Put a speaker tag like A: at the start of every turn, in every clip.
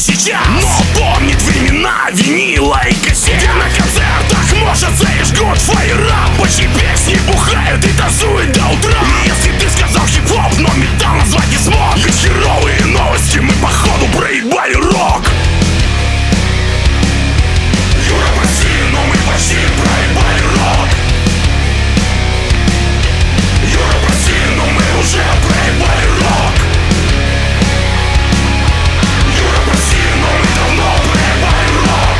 A: сейчас, но помнит времена винила и кассет. Где на концертах мошатся и жгут фаера, по чьи песни бухают и танцуют до утра. И если ты сказал хип-хоп, но металл назвать не смог, ведь херовые новости, мы походу проебали рок. Юра, прости, но мы почти проебали рок. Юра, прости, но мы уже проебали рок. Юра, прости, но мы давно проебали рок.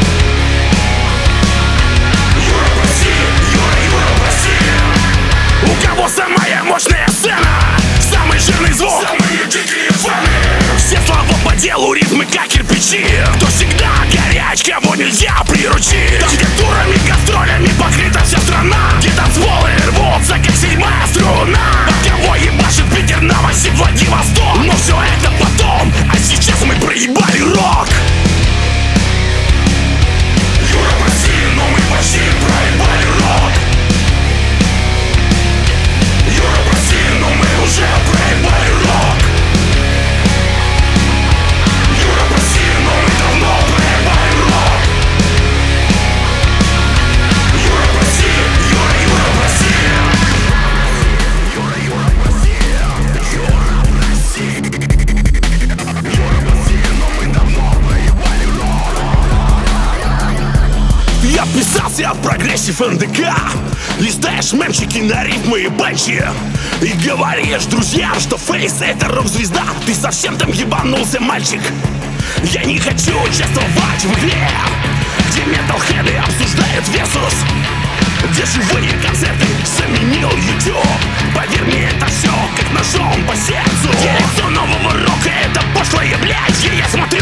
A: Юра, прости, Юра, прости. У кого самая мощная сцена, самый жирный звук, самые дикие фаны, все слова по делу, ритмы как кирпичи. Кто всегда горяч, кого нельзя приручить. Там, где турами, гастролями покрыта вся страна, где танцполы рвутся, как седьмая струна. Под кого ебашит Питер, Новосиб, Владивосток. Но все это потом, а сейчас мы проебали рок. Юра, прости, но мы почти проебали рок. Юра, прости, но мы уже проебали рок. Юра, прости, но мы давно проебали рок. Юра, прости, Юра, прости. Юра, прости. Юра, прости. Юра, прости, но мы давно проебали рок. Я писался от прогрессив НДК, листаешь мемчики на рифмы и бенчи, и говоришь друзьям, что Фейс это рок-звезда. Ты совсем там ебанулся, мальчик. Я не хочу участвовать в игре, где металлхеды обсуждают Версус, где живые концерты заменил YouTube. Поверь мне, это все как ножом по сердцу. Где лицо нового рока, это пошлое блядь. Я смотрю